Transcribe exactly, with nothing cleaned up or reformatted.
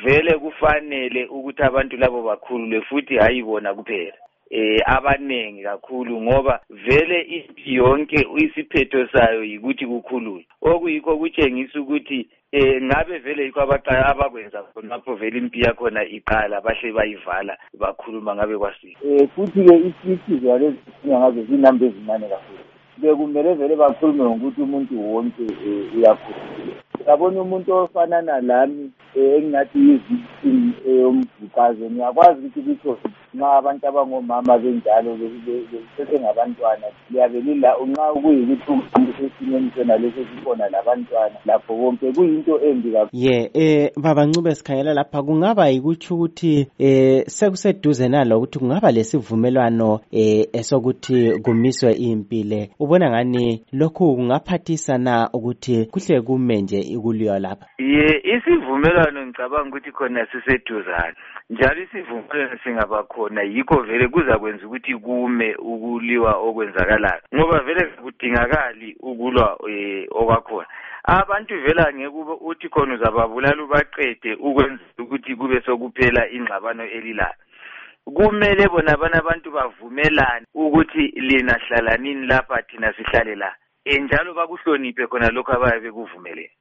vele kufanele ukuthi abantu labo bakhululwe futhi hayi bona kuphela. Eh abanengi kakhulu ngoba vele impi yonke isiphetho sayo yikuthi kukhululwe. Okuyikho kutshengisa ukuthi eh ngabe vele yikho abaqala abakwenza khonapho vele impi yakhona iqala bahle bayivala bakhuluma ngabe kwasini. Eh futhi ke isizwe yalezi ngazo zinamba ezincane kakhulu. Bekumele vele bakhulume ngokuthi umuntu wonke uyakhuluma. Yabona umuntu ofana nalami engingathi yizicini eyomvukazo ngiyakwazi ukuthi bitho nxa abantu abangomama benjalo bese ngabantwana liyabelila unqa kuyikuthi umuntu esimeni sona leso sibona labantwana lapho konke kuyinto embi kakhulu. Ye eh baba Ncube sikhangela lapha kungaba yikuthi ukuthi eh sekuseduze nalo ukuthi kungaba lesivumelwano eh esokuthi kumiswe impile. Ubona ngani lokho kungaphathisa na ukuthi kuhle kume nje ikuliwa lapha? Ye isivumelwano ngicabanga ukuthi khona siseduzana. Njalo isivumelwano singaba khona yikho vele kuza kwenza ukuthi kume ukuliwa okwenzakalayo. Ngoba vele kudingakali ukulwa eh okwakhona. Abantu vela ngeke uthi khona uzababulala ubaqede ukwenza ukuthi kube sokuphela ingxabano elilayo. Kumele bona abana abantu bavumelane ukuthi lina hlala nini lapha thina sihlale la. Enjalo bakuhloniphe khona lokho abaye bekuvumelene.